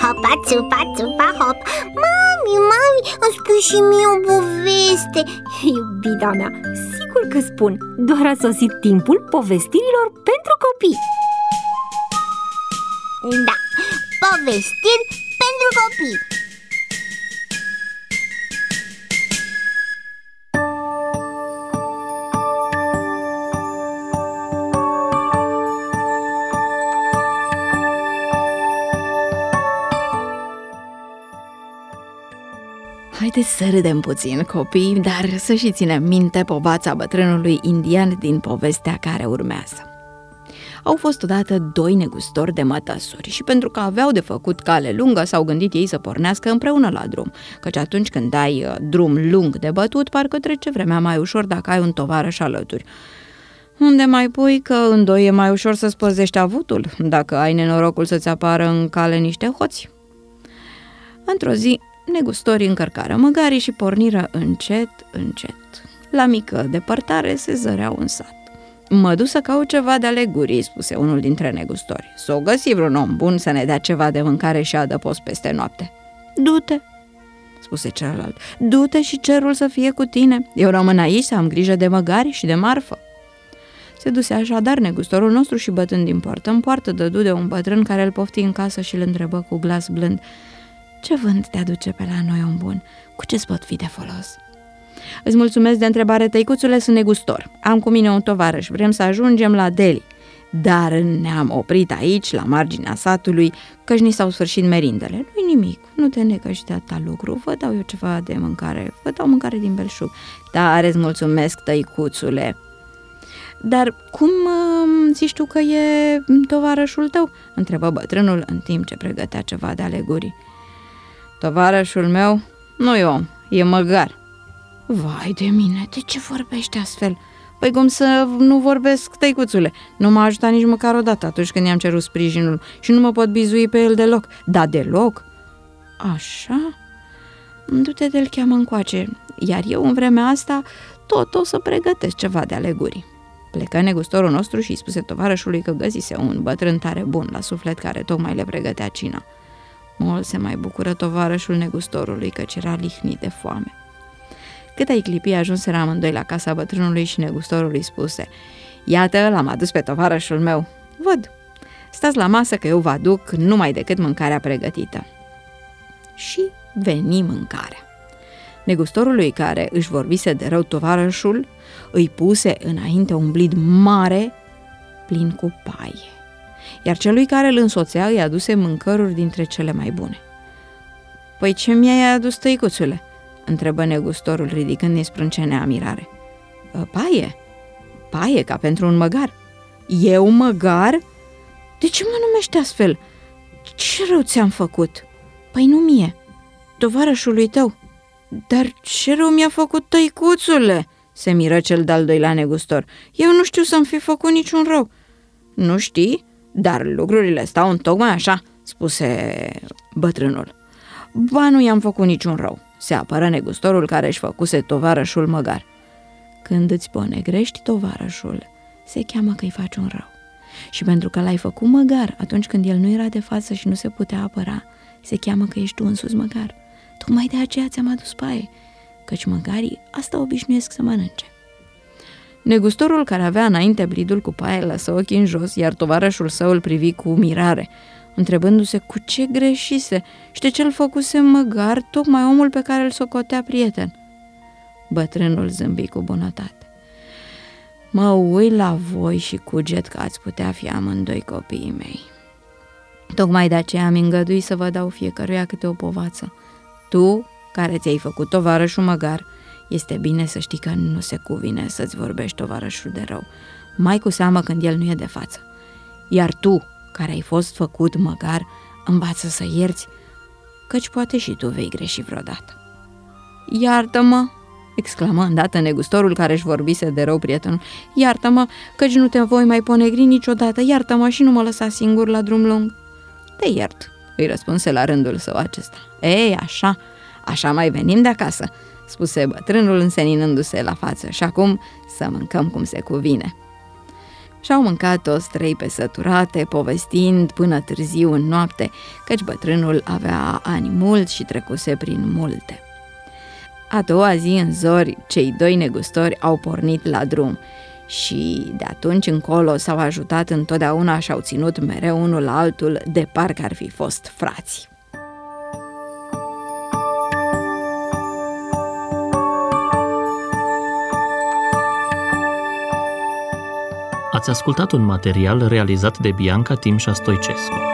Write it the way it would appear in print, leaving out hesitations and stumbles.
hopa, țupa, țupa, hop. Mami, îmi spui și mie o poveste. Iubita mea, sigur că spun. Doar a sosit timpul povestirilor pentru copii. Da, povestiri pentru copii. Haideți să râdem puțin, copii, dar să și ținem minte povața bătrânului indian din povestea care urmează. Au fost odată doi negustori de mătăsuri și pentru că aveau de făcut cale lungă, s-au gândit ei să pornească împreună la drum, căci atunci când ai drum lung de bătut, parcă trece vremea mai ușor dacă ai un tovarăș alături. Unde mai pui că în doi e mai ușor să-ți păzești avutul, dacă ai nenorocul să-ți apară în cale niște hoți. Într-o zi, negustorii încărcară măgarii și porniră încet, încet. La mică depărtare se zăreau în sat. Mă duc să caut ceva de ale gurii, spuse unul dintre negustori. S-o găsi vreun om bun să ne dea ceva de mâncare și adăpost peste noapte. Du-te, spuse celălalt, du-te și cerul să fie cu tine. Eu rămân aici să am grijă de măgari și de marfă. Se duse așadar negustorul nostru și bătând din poartă în poartă dădu de un bătrân care îl pofti în casă și îl întrebă cu glas blând: ce vânt te aduce pe la noi, om bun? Cu ce-ți pot fi de folos? Îți mulțumesc de întrebare, tăicuțule, sunt negustor. Am cu mine un tovarăș, vrem să ajungem la Delhi. Dar ne-am oprit aici, la marginea satului, căci ni s-au sfârșit merindele. Nu-i nimic, nu te necăși de atâta lucru, vă dau eu ceva de mâncare, vă dau mâncare din belșug. Tare îți mulțumesc, tăicuțule. Dar cum zici tu că e tovarășul tău? Întrebă bătrânul în timp ce pregătea ceva de ale gurii. Tovarășul meu nu e om, e măgar. Vai de mine, de ce vorbești astfel? Păi cum să nu vorbesc, tăicuțule? Nu m-a ajutat nici măcar o dată atunci când i-am cerut sprijinul și nu mă pot bizui pe el deloc. Da, deloc? Așa? Du-te de-l cheamă încoace, iar eu în vremea asta tot o să pregătesc ceva de ale gurii. Plecă negustorul nostru și îi spuse tovarășului că găsise un bătrân tare bun la suflet care tocmai le pregătea cina. Mult se mai bucură tovarășul negustorului, căci era lihnit de foame. Cât ai clipi ajunseră amândoi la casa bătrânului și negustorul îi spuse: iată, l-am adus pe tovarășul meu. Văd, stați la masă că eu vă aduc numai decât mâncarea pregătită. Și veni mâncarea. Negustorului care își vorbise de rău tovarășul îi puse înainte un blid mare plin cu paie, iar celui care îl însoțea îi aduse mâncăruri dintre cele mai bune. Păi ce mi-ai adus, tăicuțule? Întrebă negustorul ridicând-i sprâncenea mirare. Paie? Paie, ca pentru un măgar. Eu măgar? De ce mă numești astfel? Ce rău ți-am făcut? Păi nu mie, tovarășului tău. Dar ce rău mi-a făcut, tăicuțule? Se miră cel de-al doilea negustor. Eu nu știu să-mi fi făcut niciun rău. Nu știi? Dar lucrurile stau întocmai așa, spuse bătrânul. Ba, nu i-am făcut niciun rău, se apără negustorul care își făcuse tovarășul măgar. Când îți ponegrești tovarășul, se cheamă că îi faci un rău. Și pentru că l-ai făcut măgar atunci când el nu era de față și nu se putea apăra, se cheamă că ești tu însuți măgar. Tocmai de aceea ți-am adus paie, căci măgarii asta obișnuiesc să mănânce. Negustorul care avea înainte blidul cu paie lăsă ochii în jos, iar tovarășul său îl privi cu mirare, întrebându-se cu ce greșise și de ce-l făcuse măgar tocmai omul pe care îl socotea prieten. Bătrânul zâmbi cu bunătate. Mă uit la voi și cuget că ați putea fi amândoi copiii mei. Tocmai de aceea am îngăduit să vă dau fiecăruia câte o povață. Tu, care ți-ai făcut tovarășul măgar, este bine să știi că nu se cuvine să-ți vorbești tovarășul de rău, mai cu seamă când el nu e de față. Iar tu, care ai fost făcut măgar, învață să ierți, căci poate și tu vei greși vreodată. Iartă-mă, exclamă îndată negustorul care își vorbise de rău prietenul. Iartă-mă, căci nu te voi mai ponegri niciodată, iartă-mă și nu mă lăsa singur la drum lung. Te iert, îi răspunse la rândul său acesta. Ei, așa mai venim de acasă, spuse bătrânul înseninându-se la față, și acum să mâncăm cum se cuvine. Și-au mâncat toți trei pe săturate, povestind până târziu în noapte, căci bătrânul avea ani mulți și trecuse prin multe. A doua zi în zori, cei doi negustori au pornit la drum și de atunci încolo s-au ajutat întotdeauna și au ținut mereu unul la altul de parcă ar fi fost frați. Ați ascultat un material realizat de Bianca Timșa Stoicescu.